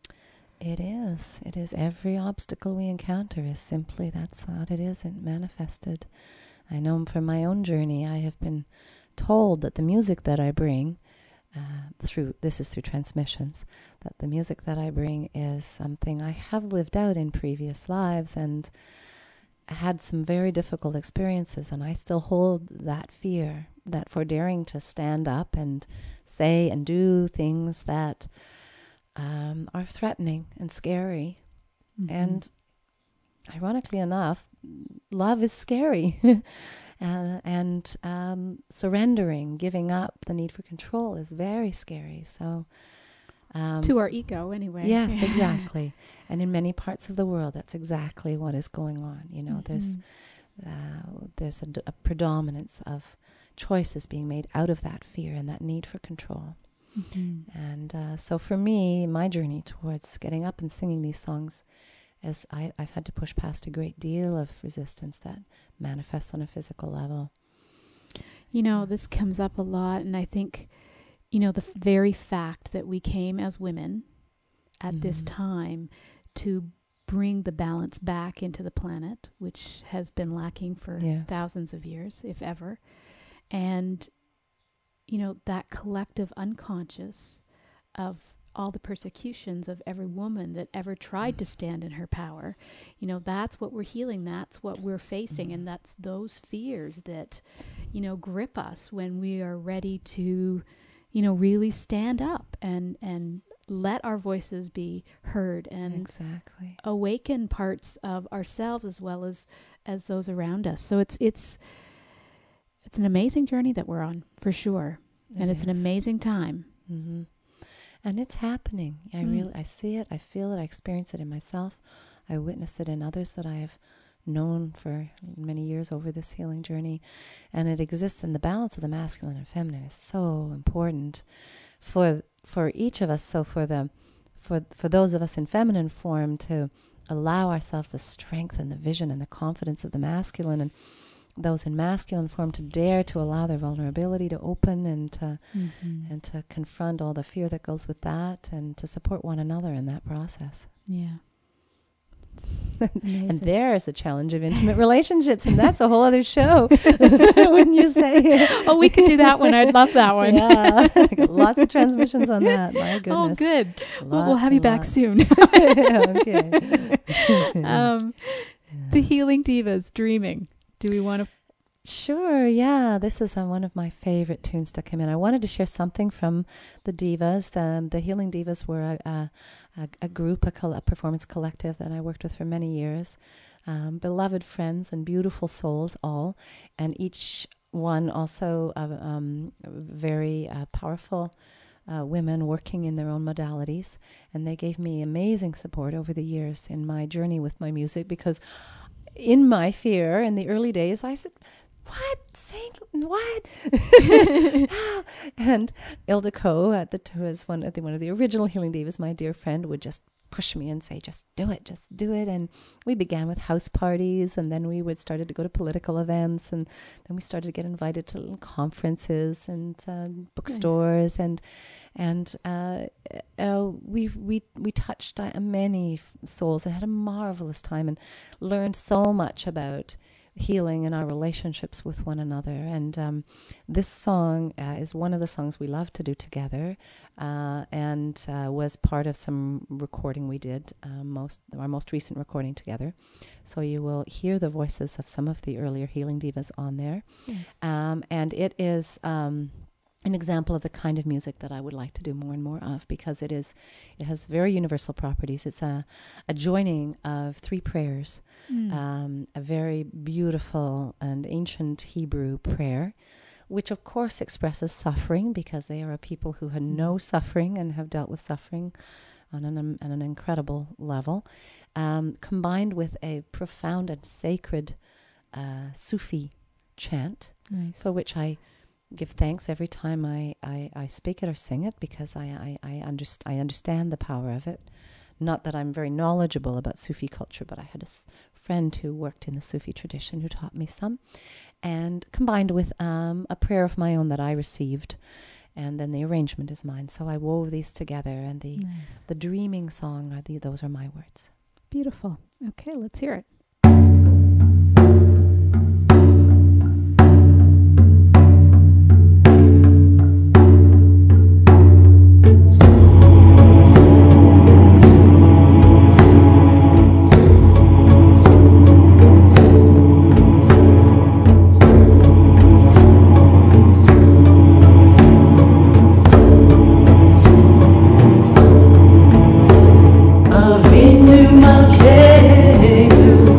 It is. It is. Every obstacle we encounter is simply, that's what it is, it manifested. I know from my own journey, I have been told that the music that I bring, uh, through this is through transmissions, that the music that I bring is something I have lived out in previous lives and had some very difficult experiences, and I still hold that fear, that for daring to stand up and say and do things that um, are threatening and scary. Mm-hmm. And ironically enough, love is scary. uh, and um, surrendering, giving up the need for control is very scary. So, um, to our ego, anyway. Yes, exactly. And in many parts of the world, that's exactly what is going on. You know, mm-hmm. there's uh, there's a, a predominance of choices being made out of that fear and that need for control. Mm-hmm. And uh, so for me, my journey towards getting up and singing these songs, as I, I've had to push past a great deal of resistance that manifests on a physical level. You know, this comes up a lot, and I think, you know, the f- very fact that we came as women at mm-hmm. this time to bring the balance back into the planet, which has been lacking for yes. thousands of years, if ever. And, you know, that collective unconscious of all the persecutions of every woman that ever tried to stand in her power, you know, that's what we're healing. That's what we're facing. And that's those fears that, you know, grip us when we are ready to, you know, really stand up and, and let our voices be heard and exactly awaken parts of ourselves as well as, as those around us. So it's, it's, it's an amazing journey that we're on, for sure. It and it's is. An amazing time. Mm-hmm. And it's happening. I mm. really, I see it, I feel it, I experience it in myself. I witness it in others that I have known for many years over this healing journey. And it exists, in the balance of the masculine and feminine is so important for for each of us. So for the for for those of us in feminine form to allow ourselves the strength and the vision and the confidence of the masculine, and those in masculine form to dare to allow their vulnerability to open and to mm-hmm. and to confront all the fear that goes with that, and to support one another in that process. Yeah. And there's the challenge of intimate relationships, and that's a whole other show. Wouldn't you say? Oh, we could do that one. I'd love that one. Yeah, I got lots of transmissions on that. My goodness. Oh, good. Well, we'll have you back lots. soon. Okay. um, yeah. The Healing Divas, Dreaming. Do we want to? Sure, yeah. This is uh, one of my favorite tunes to come in. I wanted to share something from the Divas. The, the Healing Divas were a, a, a, a group, a, coll- a performance collective that I worked with for many years. Um, beloved friends and beautiful souls all. And each one also uh, um, very uh, powerful uh, women working in their own modalities. And they gave me amazing support over the years in my journey with my music, because in my fear in the early days, I said, what? Sing? What? No. And Ildiko, at the who is one of the one of the original Healing Divas, my dear friend, would just push me and say, just do it, just do it. And we began with house parties, and then we would started to go to political events, and then we started to get invited to little conferences and uh, bookstores, nice. and and uh, uh, we we we touched uh, many souls and had a marvelous time and learned so much about healing in our relationships with one another. And um, this song uh, is one of the songs we love to do together, uh, and uh, was part of some recording we did, uh, most our most recent recording together. So you will hear the voices of some of the earlier Healing Divas on there. Yes. Um, and it is um, an example of the kind of music that I would like to do more and more of, because it is, it has very universal properties. It's a, a joining of three prayers, Mm. um, a very beautiful and ancient Hebrew prayer, which of course expresses suffering, because they are a people who had no suffering and have dealt with suffering on an, um, on an incredible level, um, combined with a profound and sacred uh, Sufi chant, Nice. for which I give thanks every time I, I, I speak it or sing it, because I, I, I, underst- I understand the power of it. Not that I'm very knowledgeable about Sufi culture, but I had a s- friend who worked in the Sufi tradition who taught me some, and combined with um, a prayer of my own that I received, and then the arrangement is mine. So I wove these together, and the, Nice. the dreaming song, are the, those are my words. Beautiful. Okay, let's hear it. Avinu Malkeinu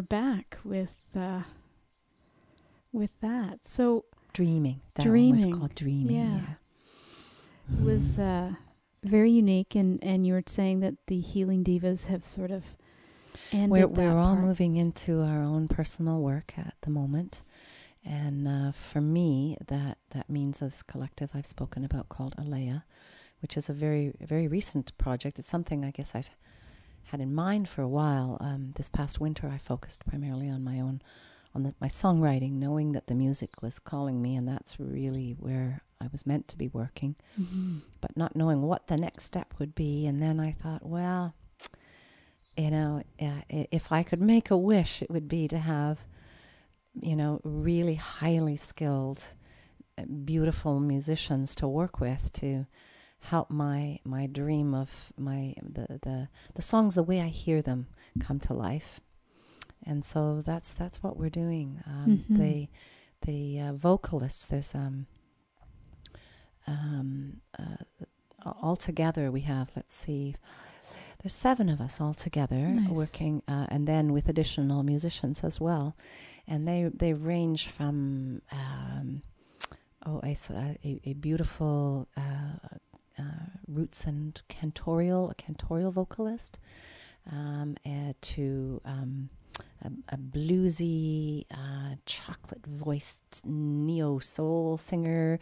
back with uh, with that. So Dreaming. That Dreaming. one was called Dreaming. Yeah. Yeah. it was uh, very unique, and, and you were saying that the Healing Divas have sort of ended We're, that we're all part. moving into our own personal work at the moment. And uh, for me, that, that means this collective I've spoken about called Alea, which is a very, very recent project. It's something I guess I've had in mind for a while. Um, this past winter, I focused primarily on my own, on the, my songwriting, knowing that the music was calling me, and that's really where I was meant to be working, Mm-hmm. but not knowing what the next step would be. And then I thought, well, you know, uh, if I could make a wish, it would be to have, you know, really highly skilled, uh, beautiful musicians to work with to help my my dream of my the, the the songs the way I hear them come to life. And so that's that's what we're doing. Um, Mhm. the the uh, vocalists, there's um um uh, all together we have, let's see, there's seven of us all together. Nice. Working, uh, and then with additional musicians as well, and they they range from um, oh a so- a, a beautiful uh, uh, roots and cantorial a cantorial vocalist, um, uh, to um, a, a bluesy uh, chocolate voiced neo soul singer,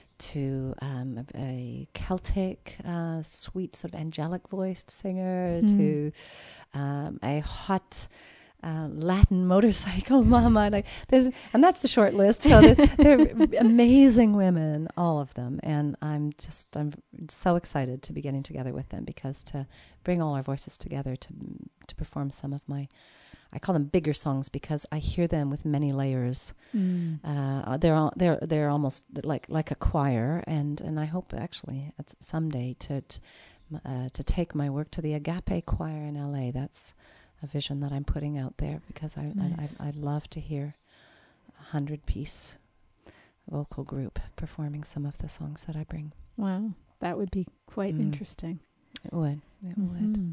to um, a, a Celtic, uh, sweet sort of angelic voiced singer, Hmm. to um, a hot uh, Latin motorcycle mama. Like there's, and that's the short list. So they're, they're amazing women, all of them, and I'm just I'm so excited to be getting together with them, because to bring all our voices together to to perform some of my, I call them bigger songs because I hear them with many layers. Mm. Uh, they're all, they're they're almost like like a choir, and, and I hope actually it's someday to to, uh, to take my work to the Agape Choir in L A. That's a vision that I'm putting out there, because I Nice. I, I I'd love to hear a hundred piece vocal group performing some of the songs that I bring. Wow, that would be quite Mm. interesting. It would. It would. Mhm.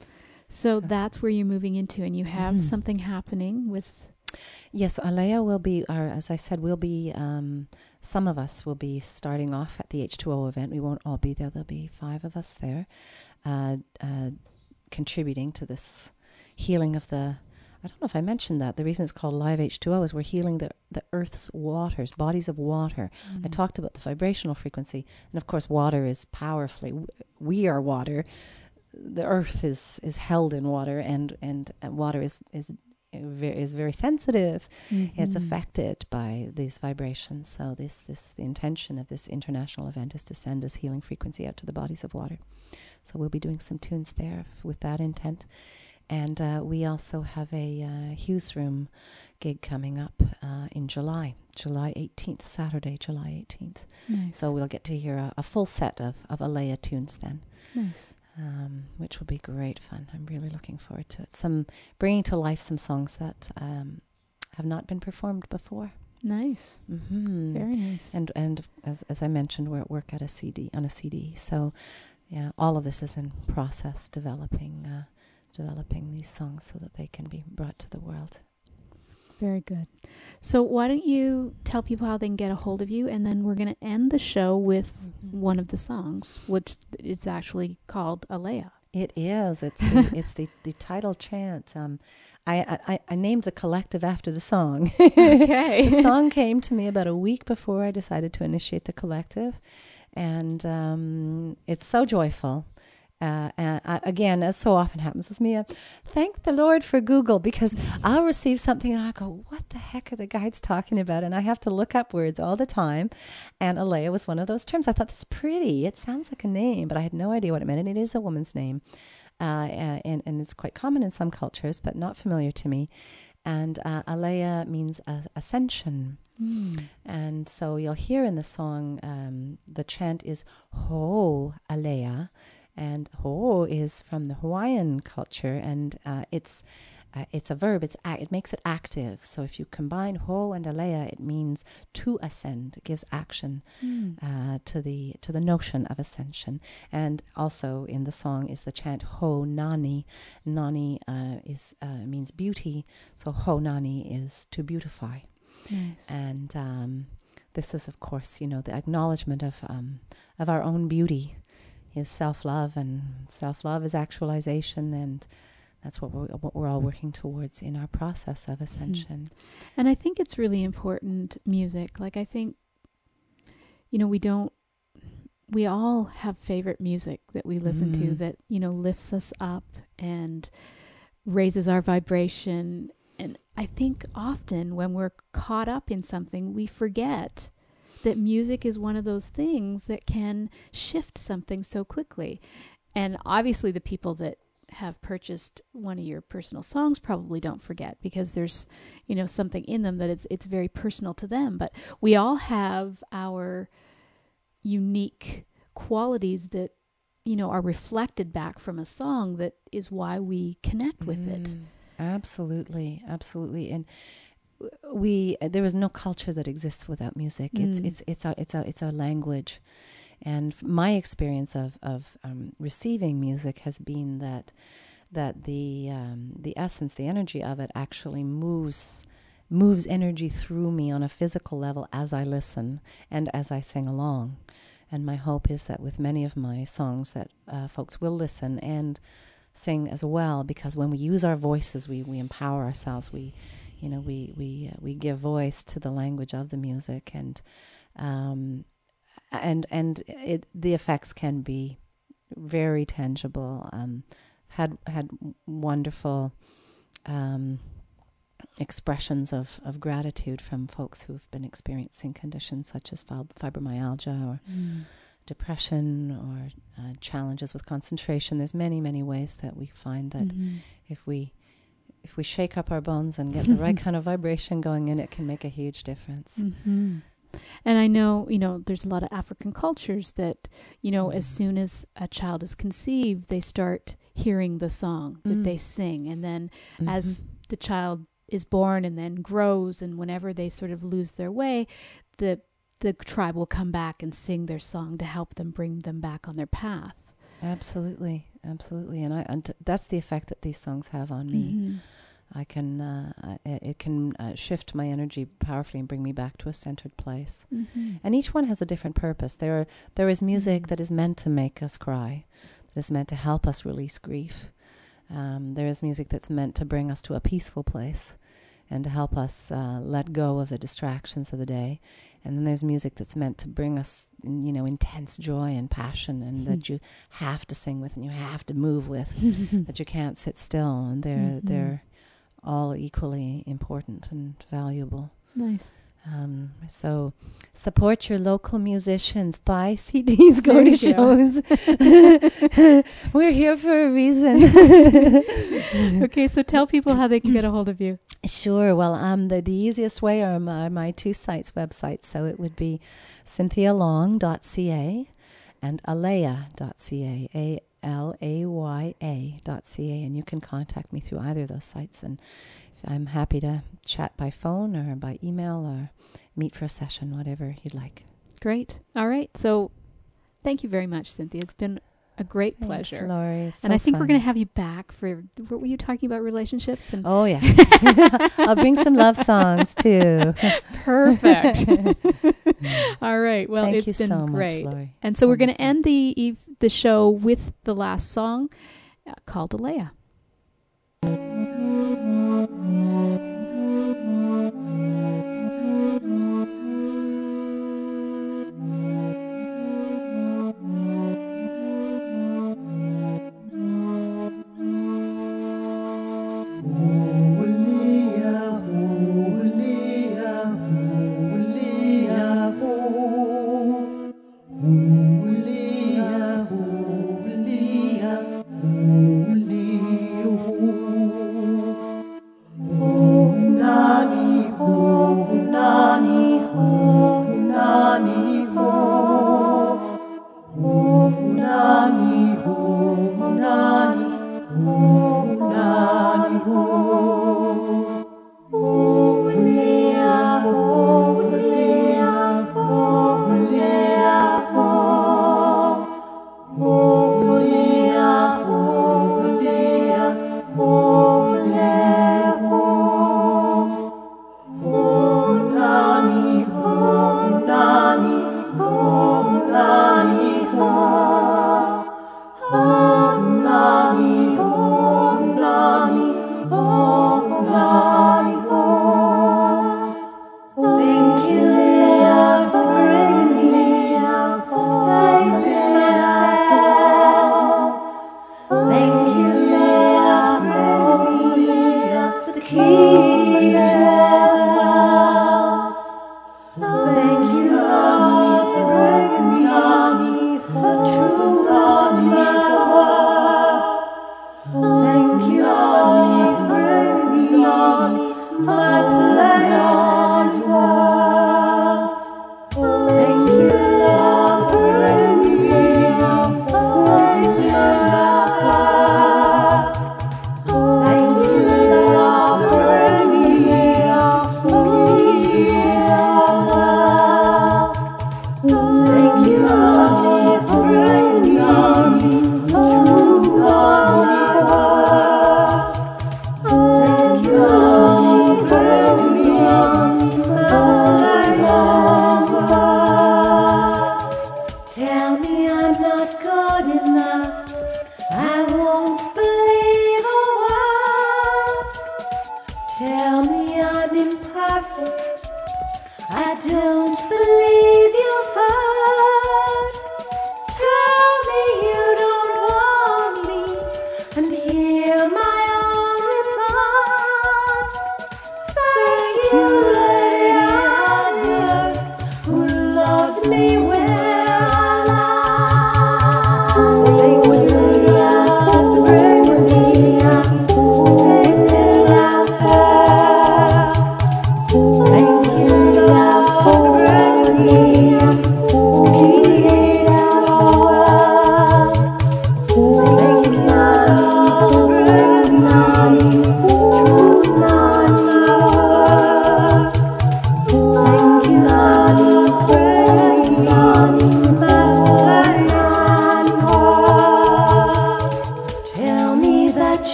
So So- that's where you're moving into, and you have Mhm. something happening with. Yes, Alea will be, or as I said, we'll be, um, some of us will be starting off at the H two O event. We won't all be there. There'll be five of us there, uh, uh, contributing to this healing of the, I don't know if I mentioned that. The reason it's called Live H two O is we're healing the, the Earth's waters, bodies of water. Mm. I talked about the vibrational frequency. And of course, water is powerfully, we are water. The Earth is, is held in water, and, and, and water is, is very, is very sensitive. Mm-hmm. It's affected by these vibrations. So this, this, the intention of this international event is to send this healing frequency out to the bodies of water. So we'll be doing some tunes there with that intent. And uh, we also have a uh, Hughes Room gig coming up uh, in July, July eighteenth, Saturday, July eighteenth. Nice. So we'll get to hear a, a full set of, of Alea tunes then. Nice. Um, which will be great fun. I'm really looking forward to it. Some bringing to life some songs that um, have not been performed before. Nice. Mm-hmm. Very nice. And and as as I mentioned, we're at work at a C D on a C D. So yeah, all of this is in process, developing uh, developing these songs so that they can be brought to the world. Very good. So why don't you tell people how they can get a hold of you, and then we're going to end the show with one of the songs, which is actually called Alea. It is. It's the, it's the, the title chant. Um, I, I I named the collective after the song. Okay. The song came to me about a week before I decided to initiate the collective, and um, it's so joyful. Uh, and I, again, as so often happens with me, uh, thank the Lord for Google, because I'll receive something and I go, what the heck are the guides talking about? And I have to look up words all the time. And Alea was one of those terms. I thought, that's pretty. It sounds like a name, but I had no idea what it meant. And it is a woman's name. Uh, and, and it's quite common in some cultures, but not familiar to me. And uh, Alea means uh, ascension. Mm. And so you'll hear in the song, um, the chant is Ho Alea. And Ho is from the Hawaiian culture, and uh, it's uh, it's a verb. It's a- it makes it active. So if you combine ho and aleia, it means to ascend. It gives action Mm. uh, to the to the notion of ascension. And also in the song is the chant ho nani. Nani uh, is uh, means beauty. So ho nani is to beautify. Nice. And um, this is, of course, you know, the acknowledgement of um, of our own beauty is self-love, and self-love is actualization, and that's what we're, what we're all working towards in our process of ascension. And I think it's really important, music. Like, I think, you know, we don't, we all have favorite music that we listen to Mm. that, you know, lifts us up and raises our vibration. And I think often when we're caught up in something, we forget that music is one of those things that can shift something so quickly. And obviously the people that have purchased one of your personal songs probably don't forget, because there's, you know, something in them that it's it's very personal to them. But we all have our unique qualities that, you know, are reflected back from a song, that is why we connect with it. Mm. Absolutely, absolutely. And we there is no culture that exists without music. It's Mm. it's it's a it's a it's a language. And f- my experience of of um, receiving music has been that that the um, the essence, the energy of it actually moves moves energy through me on a physical level as I listen and as I sing along. And my hope is that with many of my songs that uh, folks will listen and sing as well, because when we use our voices, we, we empower ourselves. We, you know, we we uh, we give voice to the language of the music, and um, and and it, the effects can be very tangible. Um, had had wonderful um, expressions of, of gratitude from folks who have been experiencing conditions such as fib- fibromyalgia or Mm. depression or uh, challenges with concentration. There's many, many ways that we find that Mhm. if we if we shake up our bones and get the right kind of vibration going in, it can make a huge difference. Mhm. And I know, you know, there's a lot of African cultures that, you know, as Mm. soon as a child is conceived, they start hearing the song that Mm. they sing. And then Mhm. as the child is born and then grows, and whenever they sort of lose their way, the the tribe will come back and sing their song to help them bring them back on their path. Absolutely, absolutely, and I and t- that's the effect that these songs have on me. Mhm. I can uh, I- it can uh, shift my energy powerfully and bring me back to a centered place. Mhm. And each one has a different purpose. There are, there is music Mhm. that is meant to make us cry, that is meant to help us release grief. Um, there is music that's meant to bring us to a peaceful place and to help us uh, let go of the distractions of the day. And then there's music that's meant to bring us, in, you know, intense joy and passion, and that you have to sing with and you have to move with, that you can't sit still. And they're Mhm. they're all equally important and valuable. Nice. Um, so support your local musicians, buy C Ds, go There to you go. shows. We're here for a reason. Okay, so tell people how they can get a hold of you. Sure. Well, um, the, the easiest way are my, my two sites, websites. So it would be cynthia long dot c a and aleia dot c a, A L A Y A dot C A. And you can contact me through either of those sites. And I'm happy to chat by phone or by email or meet for a session, whatever you'd like. Great. All right. So thank you very much, Cynthia. It's been a great pleasure. Thanks, Laurie. It's And so I think fun. we're going to have you back for, what were you talking about, relationships? And Oh, yeah. I'll bring some love songs, too. perfect. All right. Well, Thank it's you been so great. much, Laurie. And It's so we're going to wonderful. end the eve, the show with the last song uh, called Aleia. Nani ho, nani ho.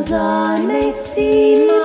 as I may see my